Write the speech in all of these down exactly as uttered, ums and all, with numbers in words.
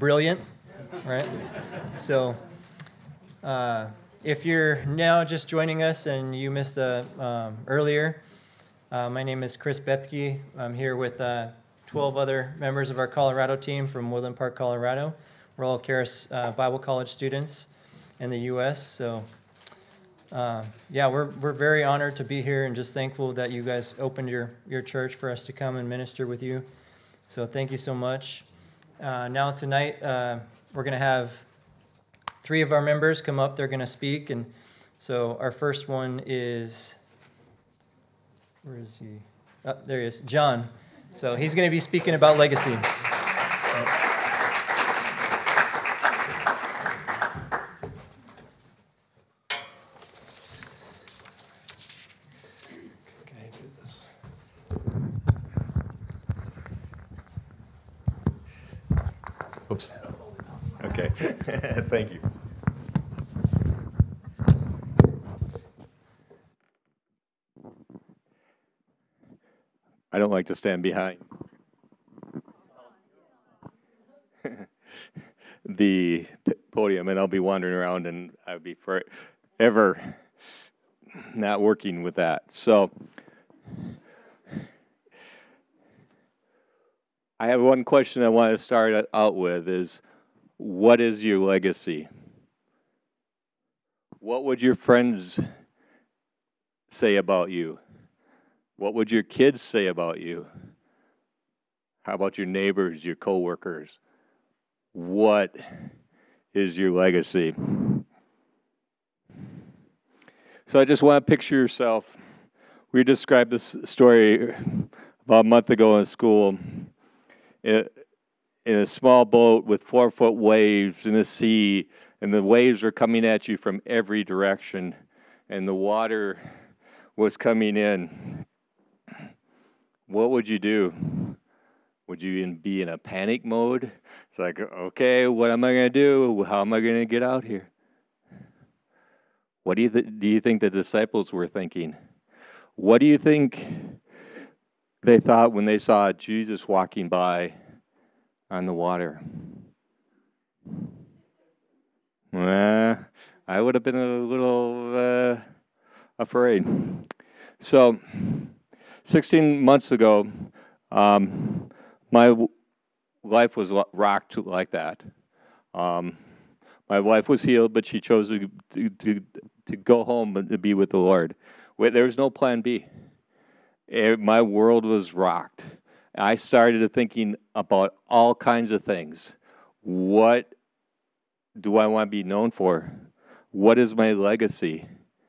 brilliant, right? So uh, if you're now just joining us and you missed the um, earlier, uh, my name is Chris Bethke. I'm here with uh, twelve other members of our Colorado team from Woodland Park, Colorado. We're all Charis uh, Bible College students in the U S, so uh, yeah, we're we're very honored to be here and just thankful that you guys opened your, your church for us to come and minister with you. So thank you so much. Uh, now tonight, uh, we're going to have three of our members come up. They're going to speak. And so our first one is, where is he? Oh, there he is, John. So he's going to be speaking about legacy. Oops. Okay. Thank you. I don't like to stand behind the podium, and I'll be wandering around, and I'll be forever not working with that. So I have one question I want to start out with is, what is your legacy? What would your friends say about you? What would your kids say about you? How about your neighbors, your coworkers? What is your legacy? So I just want to picture yourself. We described this story about a month ago in school. In a small boat with four-foot waves in the sea, and the waves were coming at you from every direction, and the water was coming in. What would you do? Would you be in a panic mode? It's like, okay, what am I going to do? How am I going to get out here? What do you th- do you think the disciples were thinking? What do you think they thought when they saw Jesus walking by on the water? Uh, I would have been a little uh, afraid. So, sixteen months ago, um, my w- life was lo- rocked like that. Um, my wife was healed, but she chose to, to, to, to go home and to be with the Lord. Wait, there was no plan B. It, my world was rocked. I started thinking about all kinds of things. What do I want to be known for? What is my legacy?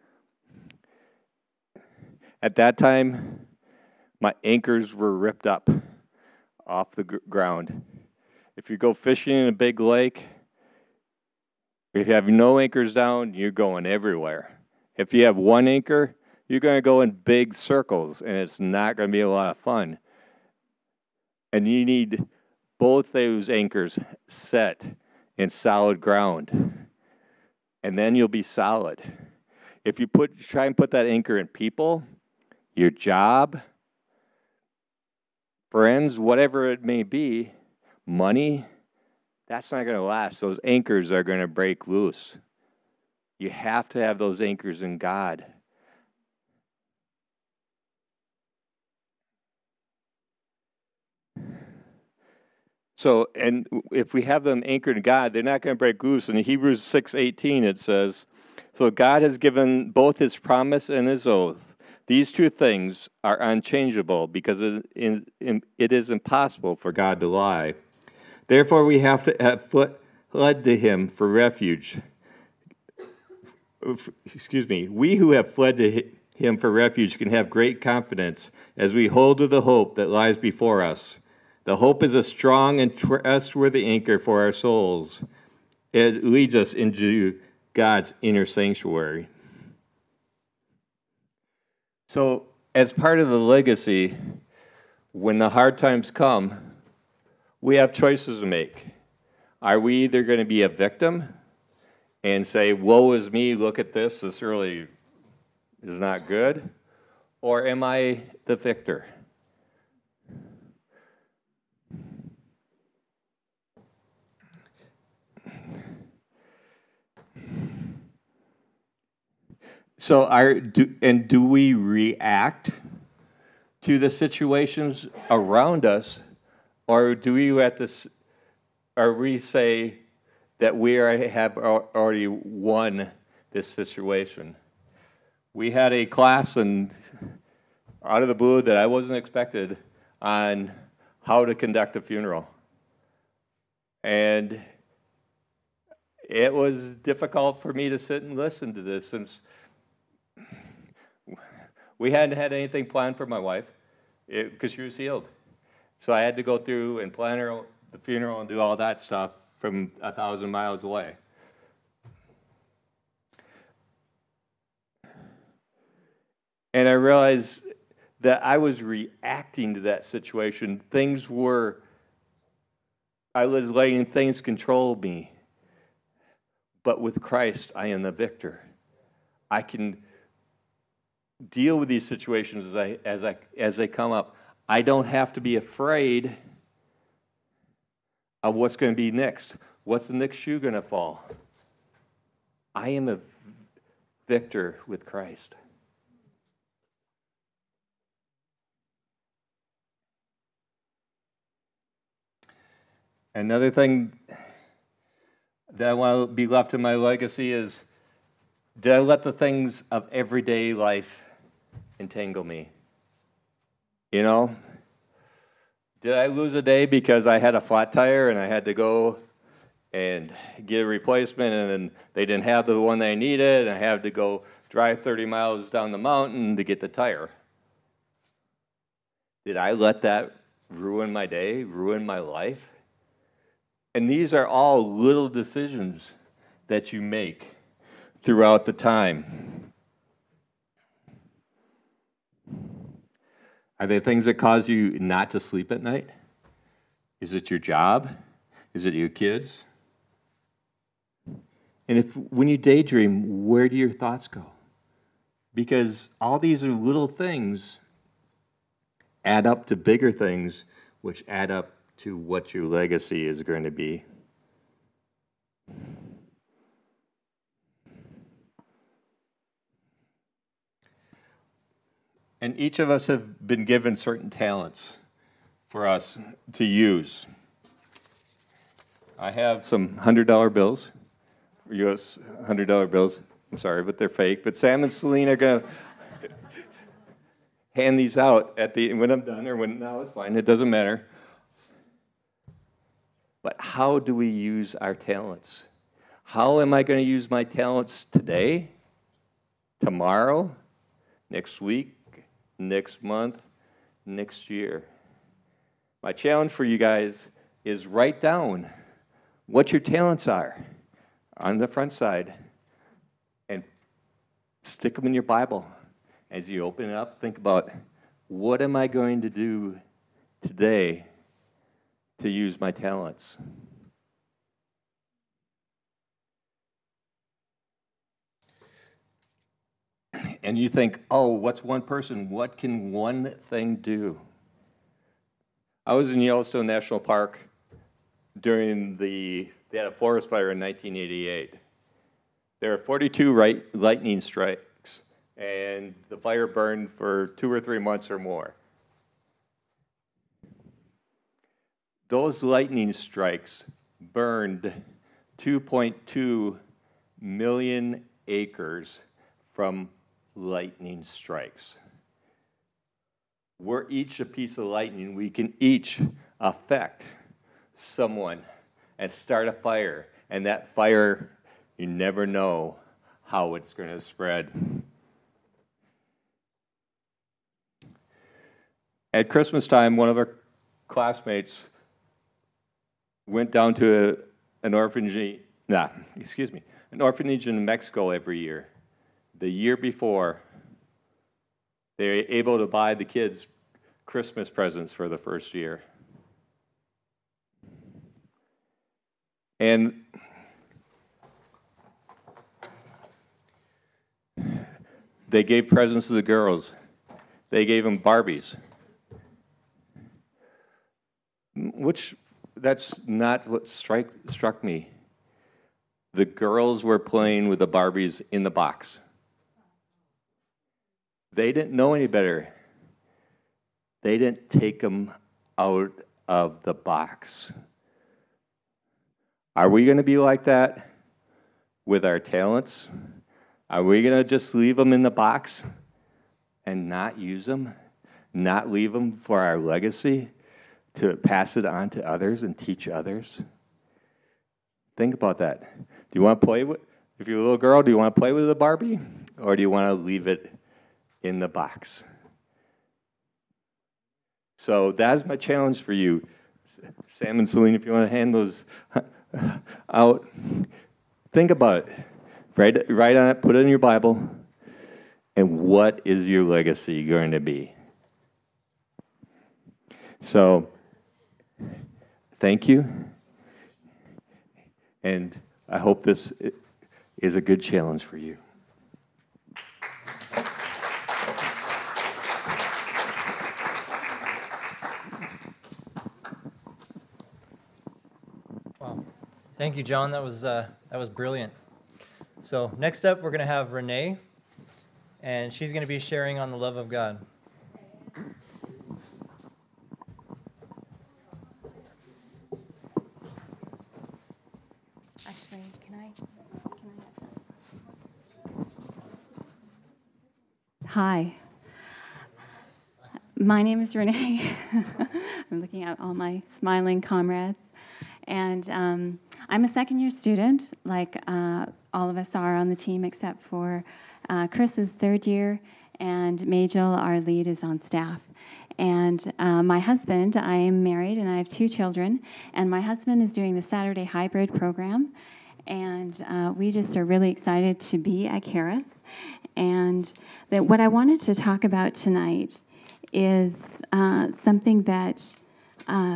At that time, my anchors were ripped up off the gr- ground. If you go fishing in a big lake, if you have no anchors down, you're going everywhere. If you have one anchor, you're going to go in big circles, and it's not going to be a lot of fun. And you need both those anchors set in solid ground, and then you'll be solid. If you put try and put that anchor in people, your job, friends, whatever it may be, money, that's not going to last. Those anchors are going to break loose. You have to have those anchors in God. So, and if we have them anchored in God, they're not going to break loose. In Hebrews six eighteen, it says, so God has given both his promise and his oath. These two things are unchangeable because it is impossible for God to lie. Therefore, we have to have fled to him for refuge. Excuse me. We who have fled to him for refuge can have great confidence as we hold to the hope that lies before us. The hope is a strong and trustworthy anchor for our souls. It leads us into God's inner sanctuary. So, as part of the legacy, when the hard times come, we have choices to make. Are we either going to be a victim and say, woe is me, look at this, this really is not good? Or am I the victor? So, are do and do we react to the situations around us, or do we at this, or we say that we are, have al- already won this situation? We had a class and out of the blue that I wasn't expected on how to conduct a funeral, and it was difficult for me to sit and listen to this since we hadn't had anything planned for my wife because she was healed. So I had to go through and plan her the funeral and do all that stuff from a thousand miles away. And I realized that I was reacting to that situation. Things were, I was letting things control me. But with Christ, I am the victor. I can deal with these situations as I as I as they come up. I don't have to be afraid of what's going to be next. What's the next shoe going to fall? I am a victor with Christ. Another thing that I want to be left in my legacy is, did I let the things of everyday life entangle me? You know? Did I lose a day because I had a flat tire and I had to go and get a replacement and then they didn't have the one they needed and I had to go drive thirty miles down the mountain to get the tire? Did I let that ruin my day, ruin my life? And these are all little decisions that you make throughout the time. Are there things that cause you not to sleep at night? Is it your job? Is it your kids? And if when you daydream, where do your thoughts go? Because all these are little things add up to bigger things, which add up to what your legacy is going to be. And each of us have been given certain talents for us to use. I have some one hundred dollar bills, U S one hundred dollar bills. I'm sorry, but they're fake. But Sam and Celine are going to hand these out at the when I'm done, or when, no, it's fine, it doesn't matter. But how do we use our talents? How am I going to use my talents today, tomorrow, next week, next month, next year? My challenge for you guys is write down what your talents are on the front side and stick them in your Bible. As you open it up, think about, what am I going to do today to use my talents? And you think, oh, what's one person? What can one thing do? I was in Yellowstone National Park during the, they had a forest fire in nineteen eighty-eight. There were forty-two right, lightning strikes, and the fire burned for two or three months or more. Those lightning strikes burned two point two million acres from lightning strikes. We're each a piece of lightning. We can each affect someone and start a fire. And that fire, you never know how it's going to spread. At Christmas time, one of our classmates went down to a, an orphanage, nah, excuse me, an orphanage in Mexico every year. The year before, they were able to buy the kids Christmas presents for the first year. And they gave presents to the girls. They gave them Barbies. Which, that's not what strike, struck me. The girls were playing with the Barbies in the box. They didn't know any better. They didn't take them out of the box. Are we going to be like that with our talents? Are we going to just leave them in the box and not use them, not leave them for our legacy to pass it on to others and teach others? Think about that. Do you want to play with, if you're a little girl, do you want to play with a Barbie, or do you want to leave it in the box? So that's my challenge for you. Sam and Celine, if you want to hand those out, think about it. Write, write on it, put it in your Bible, and what is your legacy going to be? So, thank you, and I hope this is a good challenge for you. Wow. Thank you, John. That was, uh, that was brilliant. So next up, we're going to have Renee, and she's going to be sharing on the love of God. Actually, can I? Can I? Hi. My name is Renee. I'm looking at all my smiling comrades. And um, I'm a second year student, like uh, all of us are on the team, except for uh, Chris is third year, and Majel, our lead, is on staff. And uh, my husband, I am married, and I have two children, and my husband is doing the Saturday hybrid program, and uh, we just are really excited to be at Charis. And that what I wanted to talk about tonight is uh, something that uh,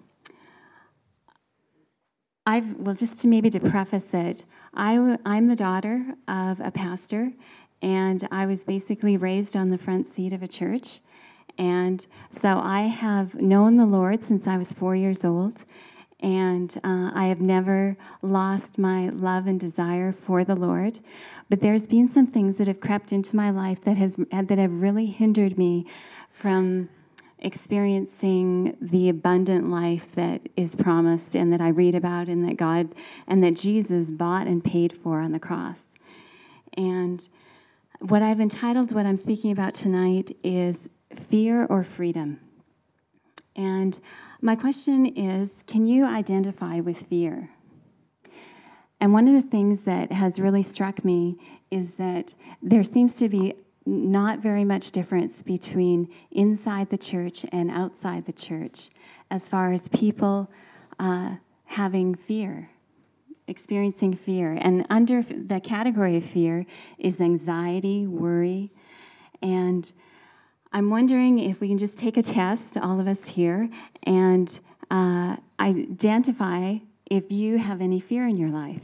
I've, well, just to maybe to preface it, I w- I'm the daughter of a pastor, and I was basically raised on the front seat of a church. And so I have known the Lord since I was four years old, and uh, I have never lost my love and desire for the Lord. But there's been some things that have crept into my life that has that have really hindered me from experiencing the abundant life that is promised and that I read about and that God and that Jesus bought and paid for on the cross. And what I've entitled what I'm speaking about tonight is fear or freedom. And my question is, can you identify with fear? And one of the things that has really struck me is that there seems to be not very much difference between inside the church and outside the church as far as people uh, having fear, experiencing fear. And under the category of fear is anxiety, worry. And I'm wondering if we can just take a test, all of us here, and uh, identify if you have any fear in your life.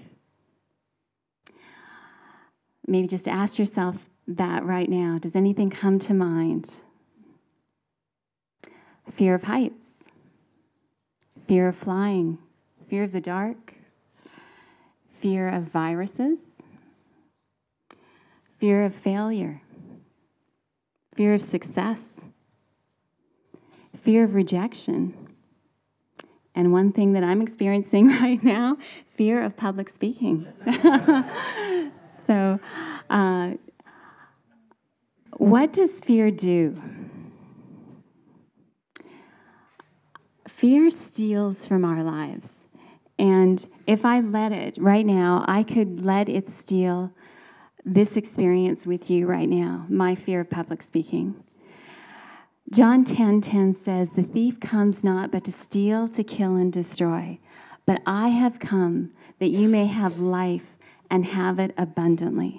Maybe just ask yourself that right now. Does anything come to mind? Fear of heights, fear of flying, fear of the dark, fear of viruses, fear of failure, fear of success, fear of rejection, and one thing that I'm experiencing right now, fear of public speaking. So, uh, what does fear do? Fear steals from our lives. And if I let it right now, I could let it steal this experience with you right now, my fear of public speaking. John ten ten says, "The thief comes not but to steal, to kill, and destroy. But I have come that you may have life and have it abundantly."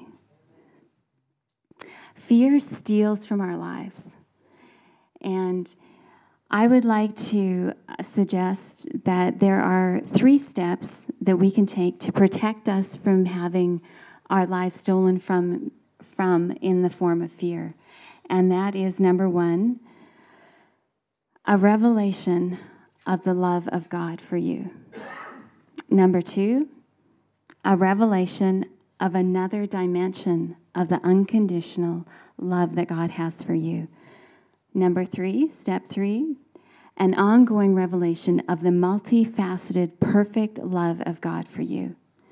Fear steals from our lives. And I would like to suggest that there are three steps that we can take to protect us from having our life stolen from, from in the form of fear. And that is, number one, a revelation of the love of God for you. Number two, a revelation of another dimension of the unconditional love that God has for you. Number three, step three, an ongoing revelation of the multifaceted, perfect love of God for you.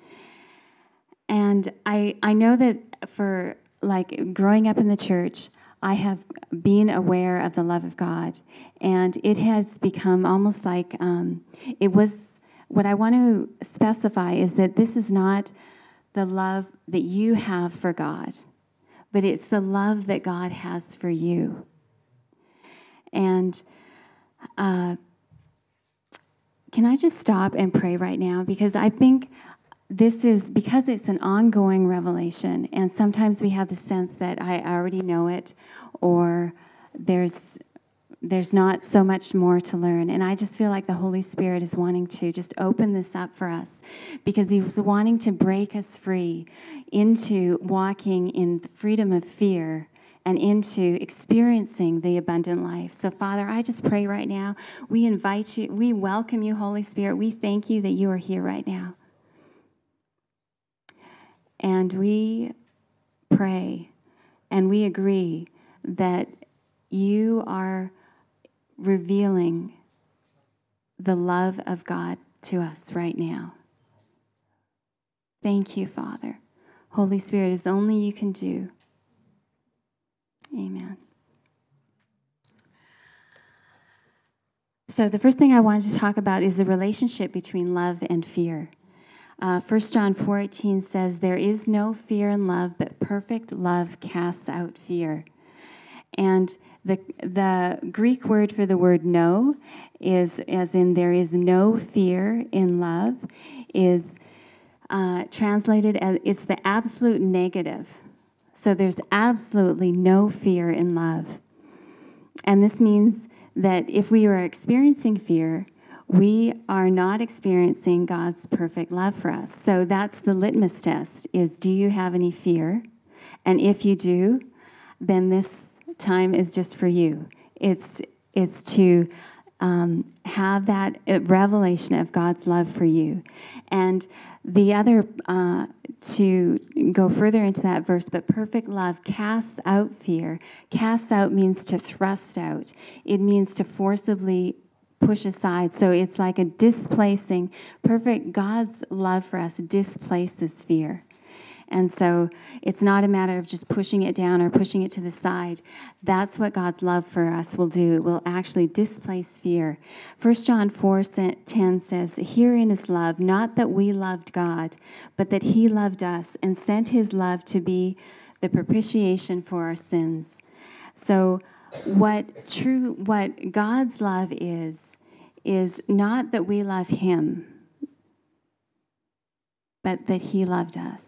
And I, I know that for like growing up in the church, I have been aware of the love of God, and it has become almost like um, it was. What I want to specify is that this is not the love that you have for God, but it's the love that God has for you. And uh, can I just stop and pray right now? Because I think this is, because it's an ongoing revelation, and sometimes we have the sense that I already know it, or there's there's not so much more to learn. And I just feel like the Holy Spirit is wanting to just open this up for us, because he was wanting to break us free into walking in the freedom of fear and into experiencing the abundant life. So, Father, I just pray right now, we invite you, we welcome you, Holy Spirit. We thank you that you are here right now. And we pray and we agree that you are revealing the love of God to us right now. Thank you, Father. Holy Spirit, is only you can do. Amen. So the first thing I wanted to talk about is the relationship between love and fear. Uh, First John four eighteen says, "There is no fear in love, but perfect love casts out fear." And the the Greek word for the word "no" is, as in there is no fear in love, is uh, translated as it's the absolute negative. So there's absolutely no fear in love. And this means that if we are experiencing fear, we are not experiencing God's perfect love for us. So that's the litmus test, is do you have any fear? And if you do, then this time is just for you. It's it's to um, have that revelation of God's love for you. And the other, uh, to go further into that verse, but perfect love casts out fear. Casts out means to thrust out. It means to forcibly push aside. So it's like a displacing. Perfect God's love for us displaces fear. And so it's not a matter of just pushing it down or pushing it to the side. That's what God's love for us will do. It will actually displace fear. First John four ten says, "Herein is love, not that we loved God, but that he loved us and sent his love to be the propitiation for our sins." So what true what God's love is, is not that we love him, but that he loved us.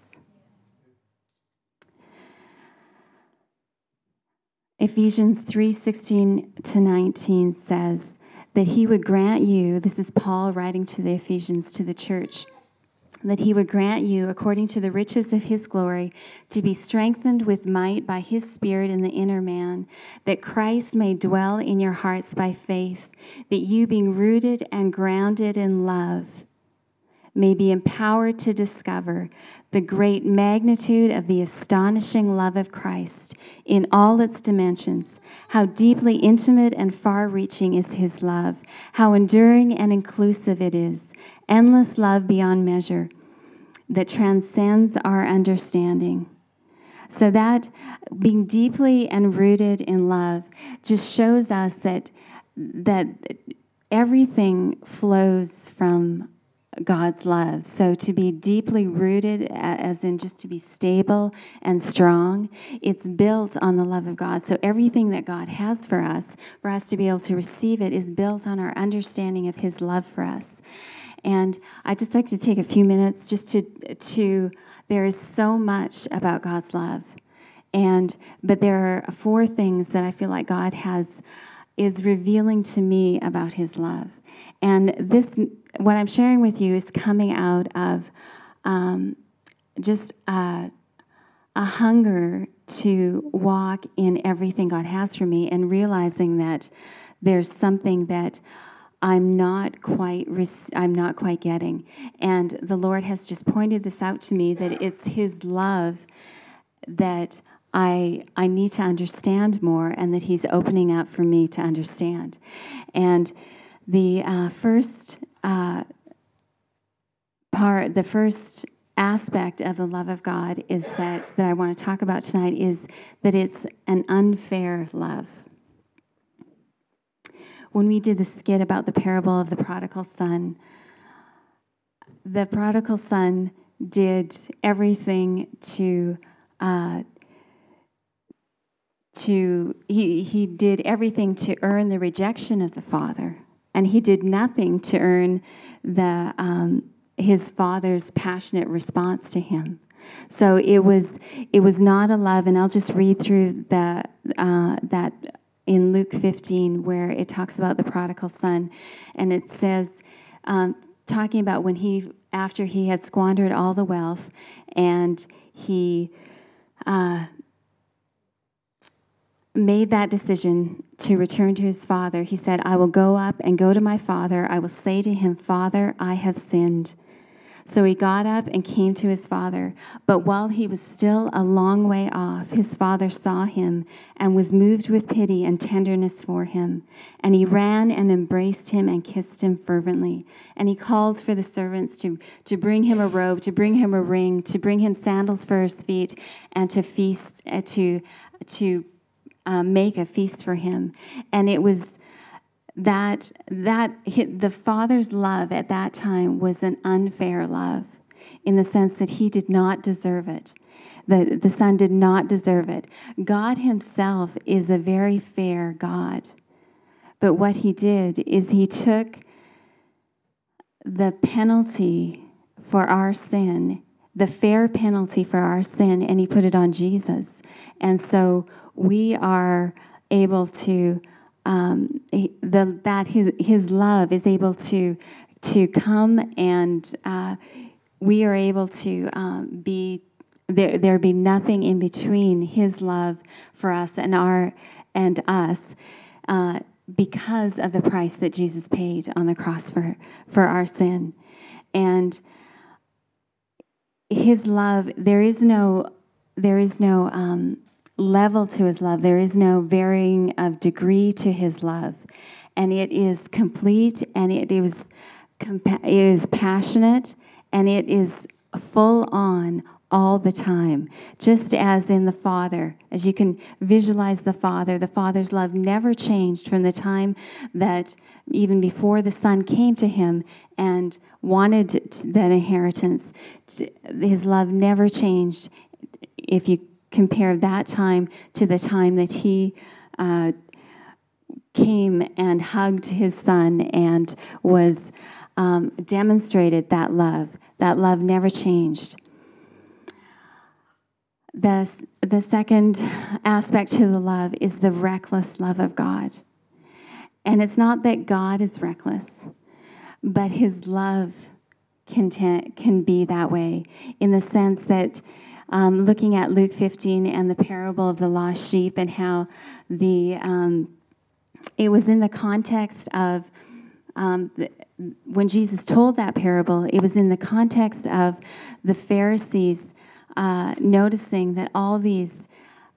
Ephesians three sixteen to nineteen says that he would grant you, this is Paul writing to the Ephesians, to the church, that he would grant you, according to the riches of his glory, to be strengthened with might by his Spirit in the inner man, that Christ may dwell in your hearts by faith, that you, being rooted and grounded in love, may be empowered to discover the great magnitude of the astonishing love of Christ in all its dimensions, how deeply intimate and far-reaching is his love, how enduring and inclusive it is, endless love beyond measure that transcends our understanding. So that being deeply and rooted in love just shows us that that everything flows from God's love. So to be deeply rooted, as in just to be stable and strong, it's built on the love of God. So everything that God has for us, for us to be able to receive it, is built on our understanding of his love for us. And I'd just like to take a few minutes just to, to there is so much about God's love. And, but there are four things that I feel like God has, is revealing to me about his love. And this, what I'm sharing with you, is coming out of um, just a, a hunger to walk in everything God has for me, and realizing that there's something that I'm not quite res- I'm not quite getting. And the Lord has just pointed this out to me, that it's his love that I I need to understand more, and that he's opening up for me to understand. And the uh, first uh, part, the first aspect of the love of God is that that I want to talk about tonight is that it's an unfair love. When we did the skit about the parable of the prodigal son, the prodigal son did everything to uh, to he he did everything to earn the rejection of the father, and he did nothing to earn the um, his father's passionate response to him. So it was it was not a love, and I'll just read through the uh, that in Luke fifteen, where it talks about the prodigal son, and it says, um, talking about when he, after he had squandered all the wealth, and he uh, made that decision to return to his father, he said, I will go up and go to my father. I will say to him, Father, I have sinned. So he got up and came to his father. But while he was still a long way off, his father saw him and was moved with pity and tenderness for him. And he ran and embraced him and kissed him fervently. And he called for the servants to, to bring him a robe, to bring him a ring, to bring him sandals for his feet, and to feast, uh, to, to uh, make a feast for him. And it was that that the father's love at that time was an unfair love, in the sense that he did not deserve it. The, the son did not deserve it. God himself is a very fair God. But what he did is he took the penalty for our sin, the fair penalty for our sin, and he put it on Jesus. And so we are able to Um, the, that his his love is able to to come, and uh, we are able to um, be there. There be nothing in between his love for us and our and us, uh, because of the price that Jesus paid on the cross for for our sin, and his love. There is no there is no. Um, level to his love. There is no varying of degree to his love, and it is complete, and it is compa- it is passionate, and it is full on all the time. Just as in the Father, as you can visualize the Father, the Father's love never changed from the time that even before the Son came to him and wanted that inheritance. His love never changed. If you compare that time to the time that he uh, came and hugged his son and was um, demonstrated that love. That love never changed. The, the second aspect to the love is the reckless love of God. And it's not that God is reckless, but his love can, te- can be that way, in the sense that Um, looking at Luke fifteen and the parable of the lost sheep, and how the um, it was in the context of um, the, when Jesus told that parable, it was in the context of the Pharisees uh, noticing that all these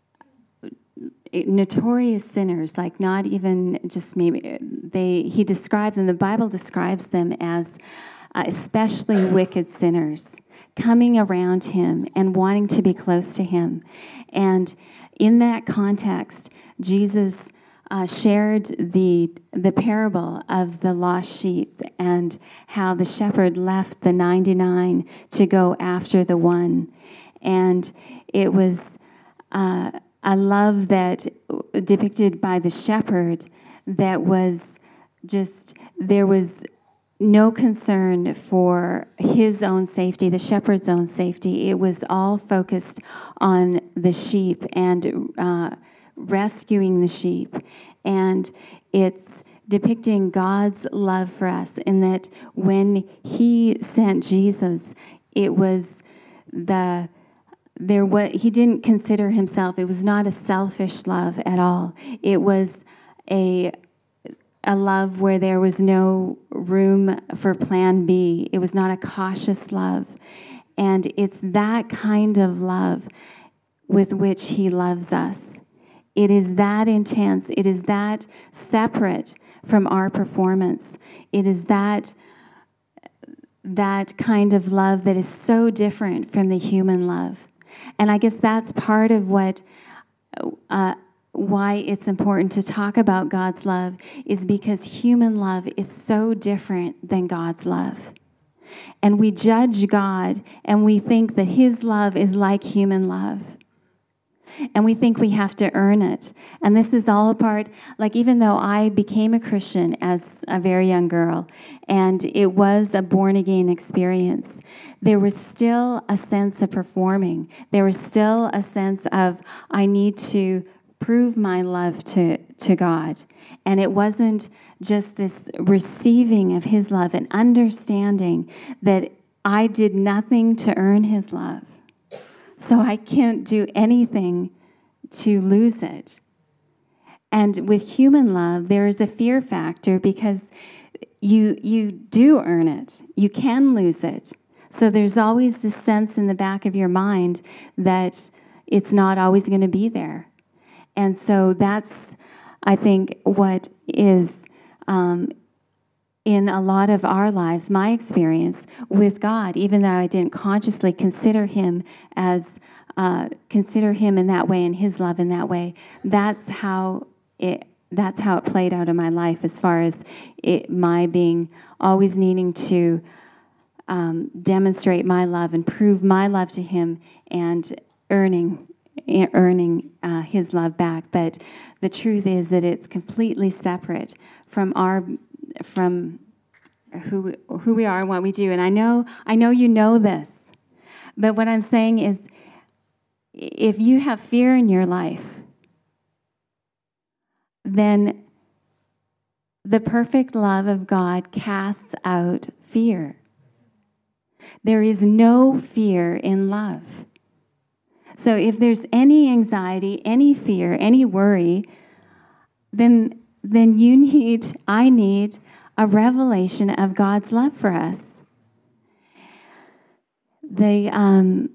notorious sinners, like not even just maybe they, he described them, the Bible describes them as uh, especially wicked sinners, coming around him and wanting to be close to him. And in that context, Jesus uh, shared the the parable of the lost sheep, and how the shepherd left the ninety-nine to go after the one. And it was uh, a love that depicted by the shepherd that was just, there was no concern for his own safety, the shepherd's own safety. It was all focused on the sheep and uh, rescuing the sheep. And it's depicting God's love for us, in that when he sent Jesus, it was the there was he didn't consider himself. It was not a selfish love at all. It was a a love where there was no room for plan B. It was not a cautious love. And it's that kind of love with which he loves us. It is that intense. It is that separate from our performance. It is that that kind of love that is so different from the human love. And I guess that's part of what uh, why it's important to talk about God's love, is because human love is so different than God's love. And we judge God and we think that his love is like human love. And we think we have to earn it. And this is all a part, like even though I became a Christian as a very young girl, and it was a born-again experience, there was still a sense of performing. There was still a sense of, I need to prove my love to, to God. And it wasn't just this receiving of his love and understanding that I did nothing to earn his love. So I can't do anything to lose it. And with human love, there is a fear factor because you you do earn it. You can lose it. So there's always this sense in the back of your mind that it's not always going to be there. And so that's, I think, what is um, in a lot of our lives, my experience with God, even though I didn't consciously consider him as, uh, consider him in that way and his love in that way, that's how it, that's how it played out in my life as far as it, my being always needing to um, demonstrate my love and prove my love to him and earning earning uh, his love back. But the truth is that it's completely separate from our from who who we are and what we do. And I know I know you know this, but what I'm saying is, if you have fear in your life, then the perfect love of God casts out fear. There is no fear in love. So if there's any anxiety, any fear, any worry, then then you need, I need a revelation of God's love for us. The um,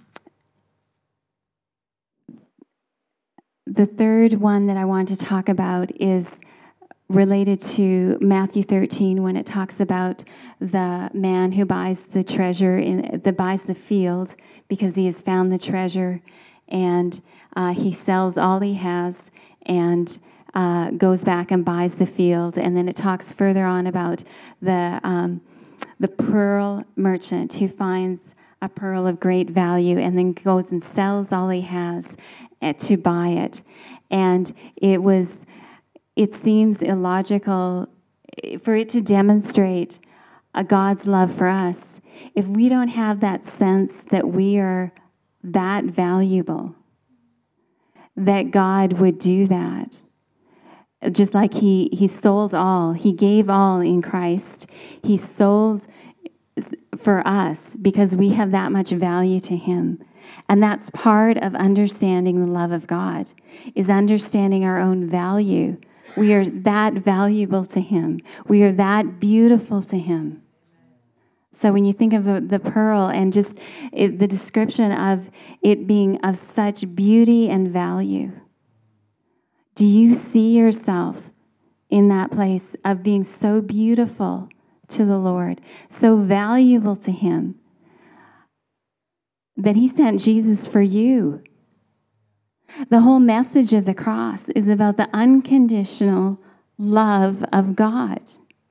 the third one that I want to talk about is related to Matthew thirteen, when it talks about the man who buys the treasure in that buys the field because he has found the treasure, and uh, he sells all he has and uh, goes back and buys the field. And then it talks further on about the um, the pearl merchant who finds a pearl of great value and then goes and sells all he has to buy it. And it was. It seems illogical for it to demonstrate a God's love for us if we don't have that sense that we are that valuable, that God would do that. Just like he, he sold all, he gave all in Christ. He sold for us because we have that much value to him. And that's part of understanding the love of God, is understanding our own value. We are that valuable to him. We are that beautiful to him. So when you think of the pearl and just it, the description of it being of such beauty and value, do you see yourself in that place of being so beautiful to the Lord, so valuable to him, that he sent Jesus for you? The whole message of the cross is about the unconditional love of God.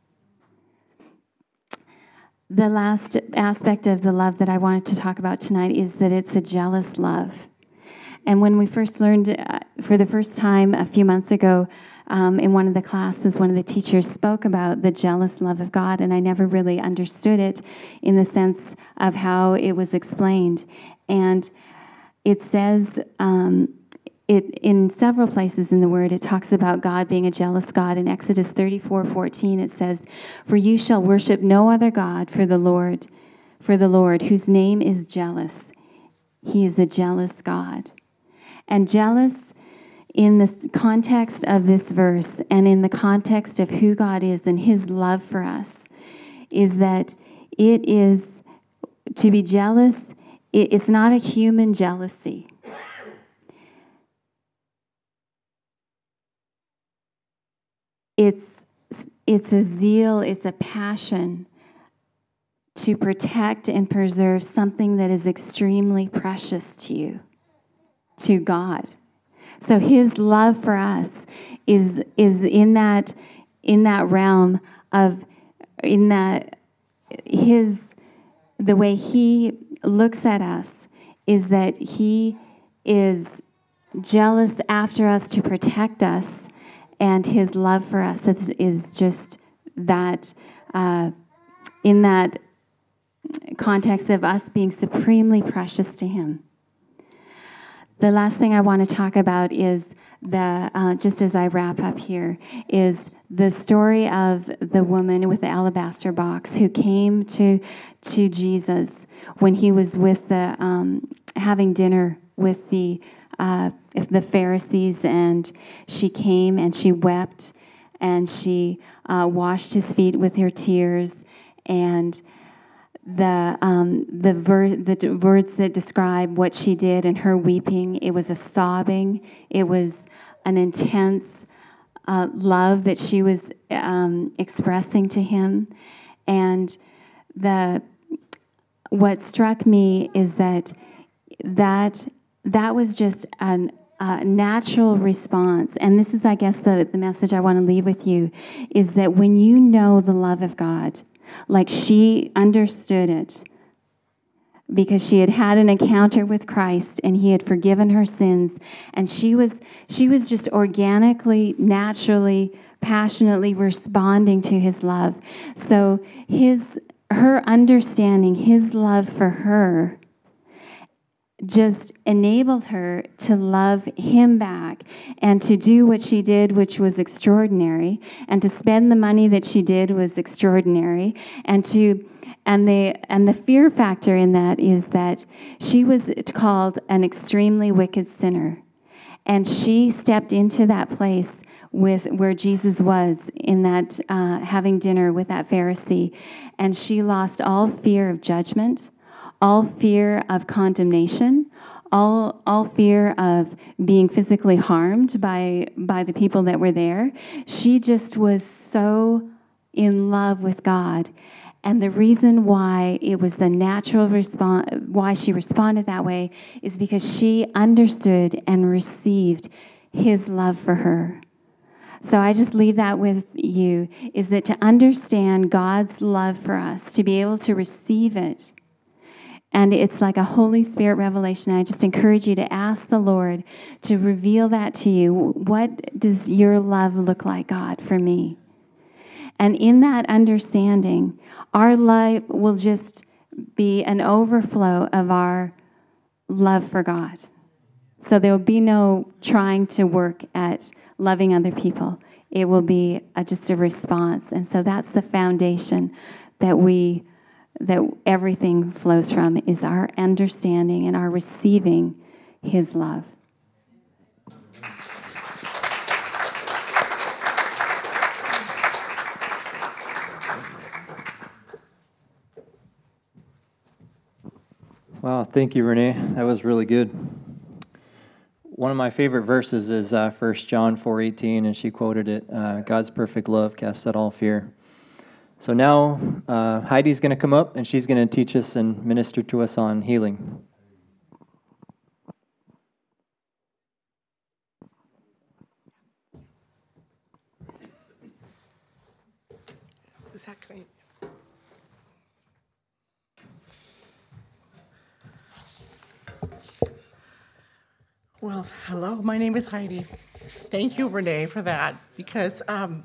The last aspect of the love that I wanted to talk about tonight is that it's a jealous love. And when we first learned uh, for the first time a few months ago um, in one of the classes, one of the teachers spoke about the jealous love of God, and I never really understood it in the sense of how it was explained. And it says... Um, It, in several places in the Word, it talks about God being a jealous God. In Exodus thirty-four fourteen, it says, "For you shall worship no other God for the Lord, for the Lord, whose name is jealous. He is a jealous God." And jealous in the context of this verse and in the context of who God is and his love for us is that it is to be jealous, it, it's not a human jealousy. It's it's a zeal, it's a passion to protect and preserve something that is extremely precious to you, to God. So his love for us is is in that in that realm of in that his the way he looks at us is that he is jealous after us to protect us, and his love for us is, is just that uh, in that context of us being supremely precious to him. The last thing I want to talk about is the, uh, just as I wrap up here, is the story of the woman with the alabaster box who came to to Jesus when he was with the um, having dinner with the uh, the Pharisees, and she came and she wept and she uh, washed his feet with her tears, and the um, the, ver- the d- words that describe what she did and her weeping, it was a sobbing, it was an intense uh, love that she was um, expressing to him. And the what struck me is that that that was just an a natural response. And this is, I guess, the, the message I want to leave with you, is that when you know the love of God, like she understood it, because she had had an encounter with Christ and he had forgiven her sins, and she was she was just organically, naturally, passionately responding to his love. So his her understanding his love for her just enabled her to love him back and to do what she did, which was extraordinary, and to spend the money that she did was extraordinary, and to and the and the fear factor in that is that she was called an extremely wicked sinner, and she stepped into that place with where Jesus was in that uh, having dinner with that Pharisee, and she lost all fear of judgment, all fear of condemnation, all all fear of being physically harmed by by the people that were there. She just was so in love with God. And the reason why it was the natural response, why she responded that way, is because she understood and received his love for her. So I just leave that with you, is that to understand God's love for us, to be able to receive it, and it's like a Holy Spirit revelation. I just encourage you to ask the Lord to reveal that to you. What does your love look like, God, for me? And in that understanding, our life will just be an overflow of our love for God. So there will be no trying to work at loving other people. It will be a, just a response. And so that's the foundation that we that everything flows from, is our understanding and our receiving his love. Wow, thank you, Renee. That was really good. One of my favorite verses is uh, First John four eighteen, and she quoted it, uh, God's perfect love casts out all fear. So now uh, Heidi's going to come up, and she's going to teach us and minister to us on healing. Is that great? Well, hello, my name is Heidi. Thank you, Renee, for that, because um,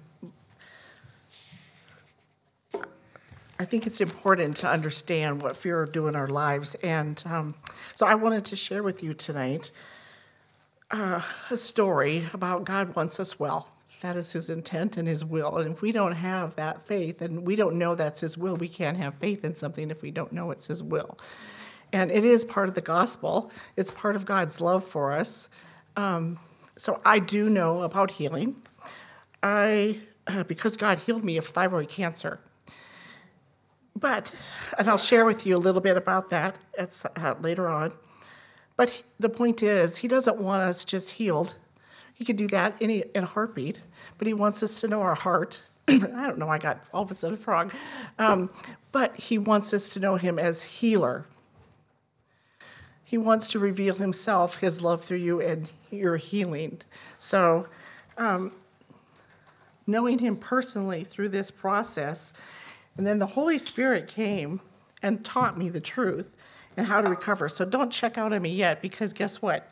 I think it's important to understand what fear will do in our lives. And um, so I wanted to share with you tonight uh, a story about God wants us well. That is his intent and his will. And if we don't have that faith, and we don't know that's his will, we can't have faith in something if we don't know it's his will. And it is part of the gospel. It's part of God's love for us. Um, so I do know about healing. I, uh, because God healed me of thyroid cancer. But, and I'll share with you a little bit about that at, uh, later on. But he, the point is, he doesn't want us just healed. He can do that in a, in a heartbeat, but he wants us to know our heart. I don't know, I got all of a sudden a frog. Um, but he wants us to know him as healer. He wants to reveal himself, his love through you, and your healing. So, um, knowing him personally through this process, and then the Holy Spirit came and taught me the truth and how to recover. So don't check out on me yet, because guess what?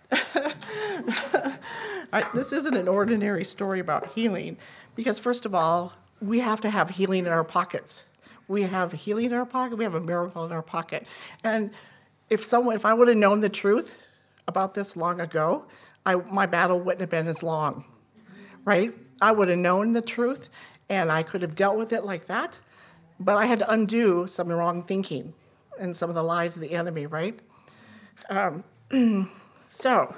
I, this isn't an ordinary story about healing, because first of all, we have to have healing in our pockets. We have healing in our pocket. We have a miracle in our pocket. And if someone, if I would have known the truth about this long ago, I, my battle wouldn't have been as long, right? I would have known the truth, and I could have dealt with it like that, but I had to undo some wrong thinking and some of the lies of the enemy, right? Um, so,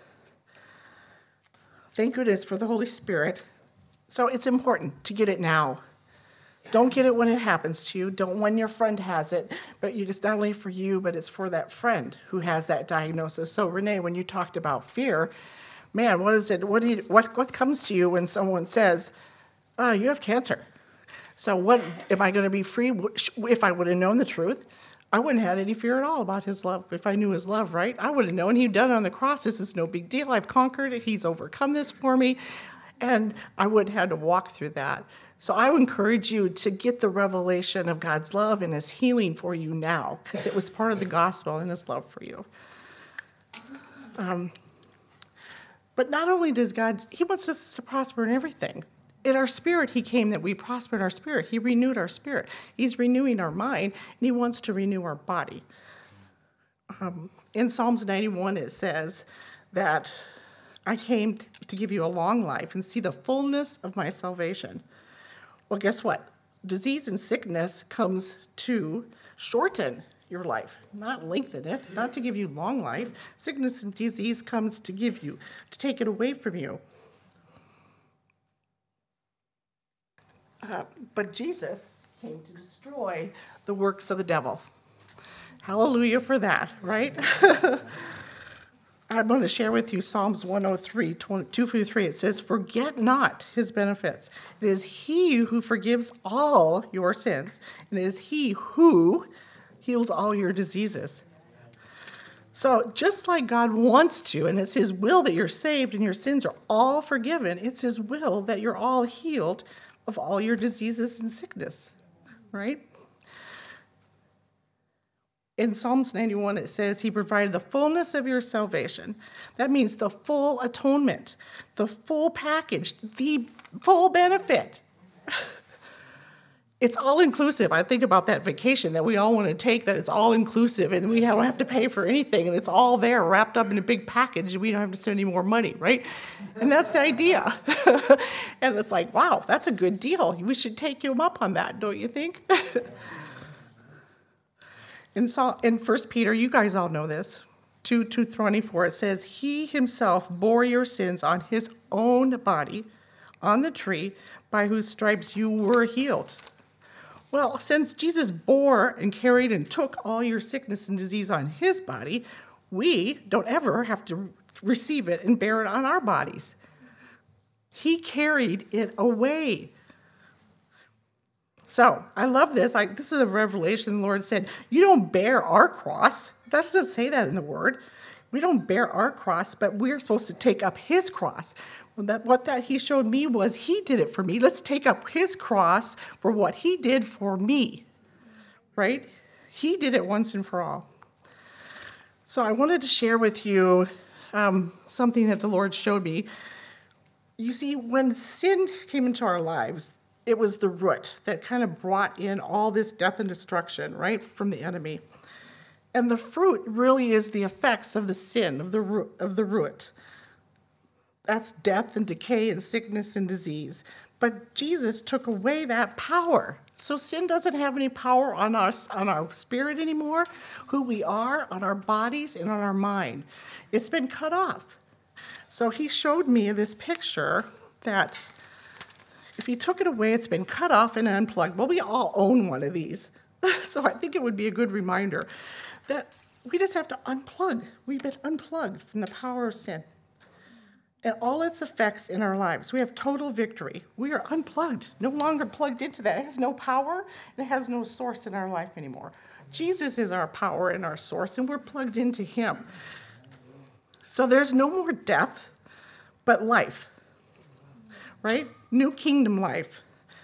thank goodness for the Holy Spirit. So it's important to get it now. Don't get it when it happens to you. Don't when your friend has it. But you, it's not only for you, but it's for that friend who has that diagnosis. So Renee, when you talked about fear, man, what is it? What do you, what what comes to you when someone says, "Oh, you have cancer"? So what am I going to be free? If I would have known the truth, I wouldn't have had any fear at all about his love. If I knew his love, right? I would have known he'd done it on the cross. This is no big deal. I've conquered it. He's overcome this for me. And I wouldn't have had to walk through that. So I would encourage you to get the revelation of God's love and his healing for you now, because it was part of the gospel and his love for you. Um, but not only does God, he wants us to prosper in everything. In our spirit, he came that we prosper in our spirit. He renewed our spirit. He's renewing our mind, and he wants to renew our body. Um, in Psalms ninety-one, it says that I came to give you a long life and see the fullness of my salvation. Well, guess what? Disease and sickness comes to shorten your life, not lengthen it, not to give you long life. Sickness and disease comes to give you, to take it away from you. Uh, but Jesus came to destroy the works of the devil. Hallelujah for that, right? I'm going to share with you Psalms one oh three, two through three. It says, "Forget not his benefits. It is he who forgives all your sins, and it is he who heals all your diseases." So just like God wants to, and it's his will that you're saved and your sins are all forgiven, it's his will that you're all healed of all your diseases and sickness, right? In Psalms ninety-one, it says, he provided the fullness of your salvation. That means the full atonement, the full package, the full benefit. It's all inclusive. I think about that vacation that we all want to take, that it's all inclusive and we don't have to pay for anything and it's all there wrapped up in a big package and we don't have to spend any more money, right? And that's the idea. And it's like, wow, that's a good deal. We should take him up on that, don't you think? In, in First Peter, you guys all know this, two, two twenty-four, it says, he himself bore your sins on his own body on the tree, by whose stripes you were healed. Well, since Jesus bore and carried and took all your sickness and disease on his body, we don't ever have to receive it and bear it on our bodies. He carried it away. So I love this. I, this is a revelation. The Lord said, you don't bear our cross. That doesn't say that in the word. We don't bear our cross, but we're supposed to take up his cross. Well, that, what that he showed me was he did it for me. Let's take up his cross for what he did for me, right? He did it once and for all. So I wanted to share with you um, something that the Lord showed me. You see, when sin came into our lives, it was the root that kind of brought in all this death and destruction, right, from the enemy. And the fruit really is the effects of the sin, of the root. Of the root. That's death and decay and sickness and disease. But Jesus took away that power. So sin doesn't have any power on us, on our spirit anymore, who we are, on our bodies, and on our mind. It's been cut off. So he showed me this picture that if he took it away, it's been cut off and unplugged. Well, we all own one of these. So I think it would be a good reminder that we just have to unplug. We've been unplugged from the power of sin and all its effects in our lives. We have total victory. We are unplugged, no longer plugged into that. It has no power, and it has no source in our life anymore. Jesus is our power and our source, and we're plugged into him. So there's no more death, but life, right? New kingdom life.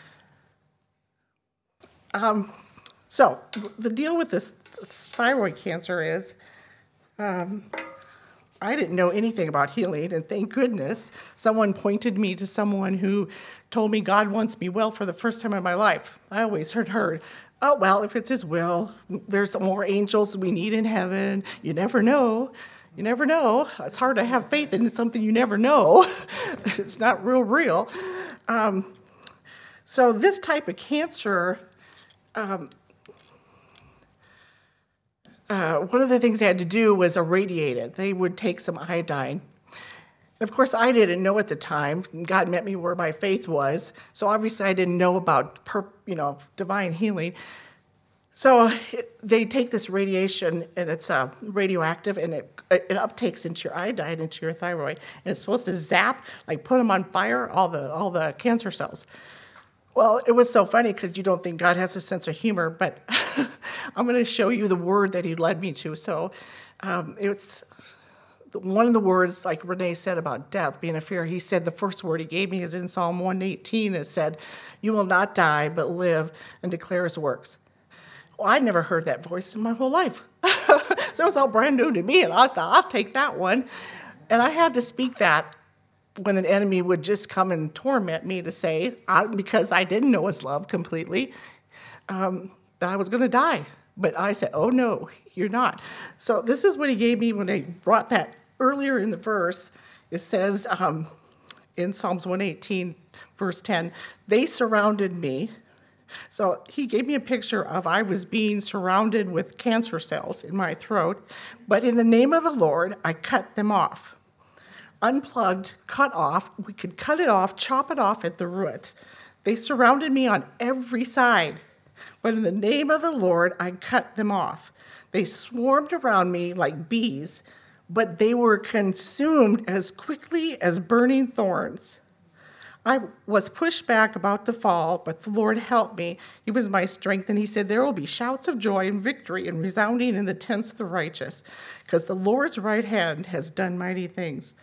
Um, so the deal with this thyroid cancer is, um, I didn't know anything about healing, and thank goodness someone pointed me to someone who told me God wants me well for the first time in my life. I always heard heard, oh, well, if it's his will, there's more angels we need in heaven. You never know. You never know. It's hard to have faith in something you never know. It's not real real. Um, so this type of cancer, um, Uh, one of the things they had to do was irradiate it. They would take some iodine. And of course, I didn't know at the time. God met me where my faith was. So obviously, I didn't know about per, you know, divine healing. So it, they take this radiation, and it's uh, radioactive, and it, it uptakes into your iodine, into your thyroid. And it's supposed to zap, like put them on fire, all the all the cancer cells. Well, it was so funny because you don't think God has a sense of humor, but I'm going to show you the word that he led me to. So um, it's one of the words, like Renee said about death being a fear. He said the first word he gave me is in Psalm one eighteen. It said, "You will not die, but live and declare his works." Well, I'd never heard that voice in my whole life. So it was all brand new to me, and I thought, I'll take that one. And I had to speak that when the enemy would just come and torment me to say, I, because I didn't know his love completely, um, that I was going to die. But I said, oh, no, you're not. So this is what he gave me when I brought that earlier in the verse. It says um, in Psalms one eighteen, verse ten, they surrounded me. So he gave me a picture of I was being surrounded with cancer cells in my throat, but in the name of the Lord, I cut them off. Unplugged, cut off. We could cut it off, chop it off at the root. They surrounded me on every side, but in the name of the Lord, I cut them off. They swarmed around me like bees, but they were consumed as quickly as burning thorns. I was pushed back, about to fall, but the Lord helped me. He was my strength, and he said, there will be shouts of joy and victory and resounding in the tents of the righteous, because the Lord's right hand has done mighty things.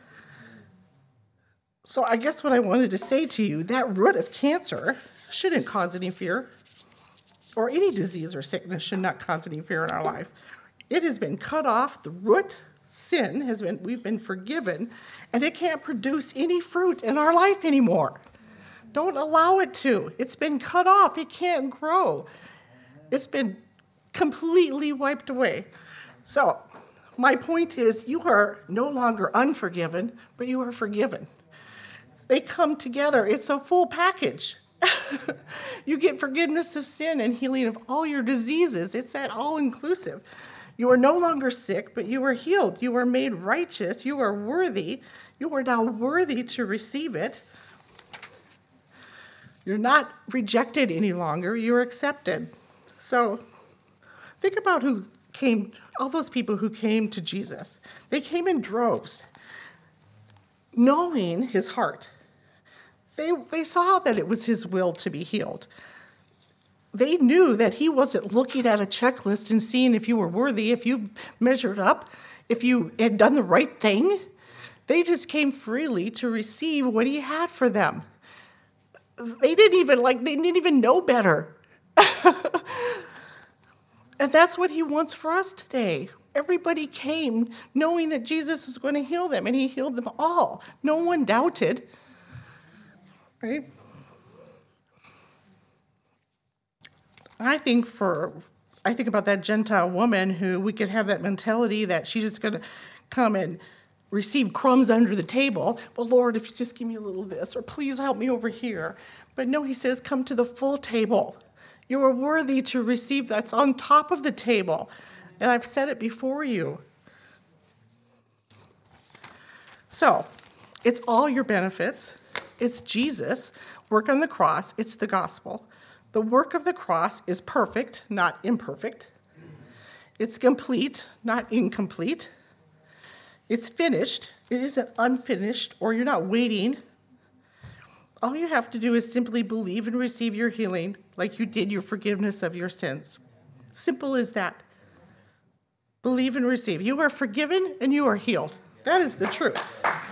So I guess what I wanted to say to you, that root of cancer shouldn't cause any fear, or any disease or sickness should not cause any fear in our life. It has been cut off. The root sin has been, we've been forgiven, and it can't produce any fruit in our life anymore. Don't allow it to. It's been cut off. It can't grow. It's been completely wiped away. So my point is, you are no longer unforgiven, but you are forgiven. They come together. It's a full package. You get forgiveness of sin and healing of all your diseases. It's that all-inclusive. You are no longer sick, but you are healed. You are made righteous. You are worthy. You are now worthy to receive it. You're not rejected any longer. You're accepted. So think about who came, all those people who came to Jesus. They came in droves, knowing his heart. They, they saw that it was his will to be healed. They knew that he wasn't looking at a checklist and seeing if you were worthy, if you measured up, if you had done the right thing. They just came freely to receive what he had for them. They didn't even like, they didn't even know better. And that's what he wants for us today. Everybody came knowing that Jesus was going to heal them, and he healed them all. No one doubted. Right? I think for, I think about that Gentile woman who we could have that mentality that she's just going to come and receive crumbs under the table. Well, Lord, if you just give me a little of this, or please help me over here. But no, he says, come to the full table. You are worthy to receive that's on top of the table. And I've set it before you. So, It's all your benefits. It's Jesus' work on the cross. It's the gospel. The work of the cross is perfect, not imperfect. It's complete, not incomplete. It's finished. It isn't unfinished, or you're not waiting. All you have to do is simply believe and receive your healing like you did your forgiveness of your sins. Simple as that. Believe and receive. You are forgiven and you are healed. That is the truth.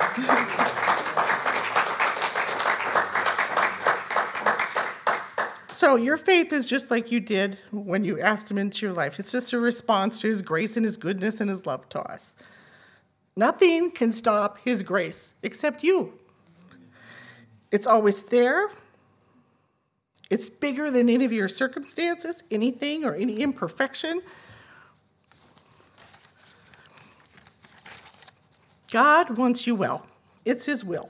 So your faith is just like you did when you asked him into your life. It's just a response to his grace and his goodness and his love to us. Nothing can stop his grace except you. It's always there. It's bigger than any of your circumstances, anything or any imperfection. God wants you well. It's his will.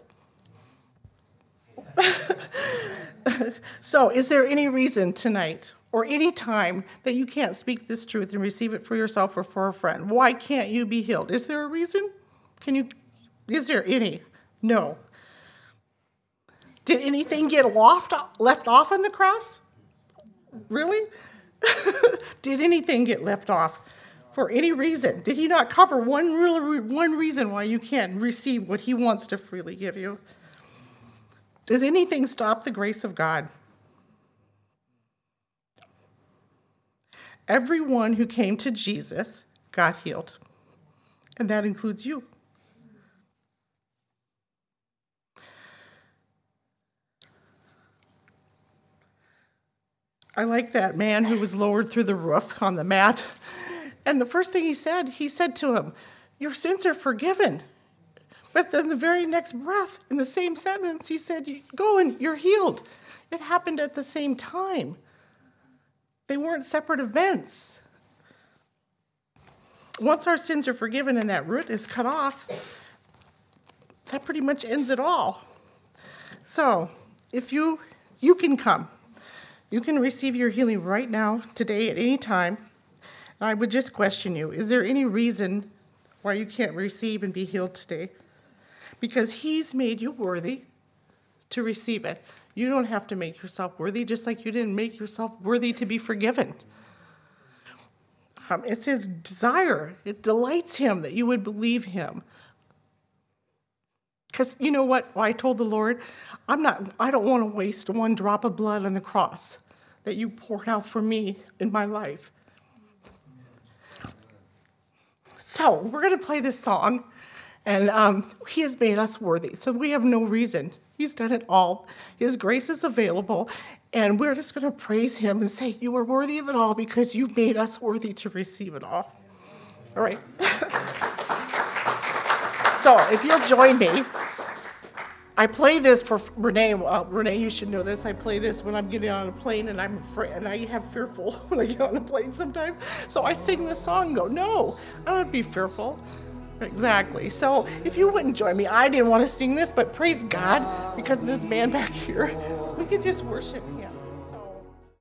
So, is there any reason tonight or any time that you can't speak this truth and receive it for yourself or for a friend? Why can't you be healed? Is there a reason? Can you? Is there any? No. Did anything get left, left off on the cross? Really? Did anything get left off for any reason? Did he not cover one real one reason why you can't receive what he wants to freely give you? Does anything stop the grace of God? Everyone who came to Jesus got healed, and that includes you. I like that man who was lowered through the roof on the mat. And the first thing he said, he said to him, your sins are forgiven. But then the very next breath, in the same sentence, he said, go and you're healed. It happened at the same time. They weren't separate events. Once our sins are forgiven and that root is cut off, that pretty much ends it all. So if you, you can come. You can receive your healing right now, today, at any time. I would just question you, is there any reason why you can't receive and be healed today? Because he's made you worthy to receive it. You don't have to make yourself worthy, just like you didn't make yourself worthy to be forgiven. Um, it's his desire. It delights him that you would believe him. Because you know what? I told the Lord, I'm not, I don't want to waste one drop of blood on the cross that you poured out for me in my life. So we're going to play this song, and um, he has made us worthy. So we have no reason. He's done it all. His grace is available, and we're just going to praise him and say, you are worthy of it all because you made us worthy to receive it all. All right. So if you'll join me, I play this for Renee. Uh, Renee, you should know this. I play this when I'm getting on a plane and I'm afraid, and I have fearful when I get on a plane sometimes. So I sing this song and go, no, I don't be fearful. Exactly. So if you wouldn't join me, I didn't want to sing this, but praise God, because of this man back here, we could just worship him.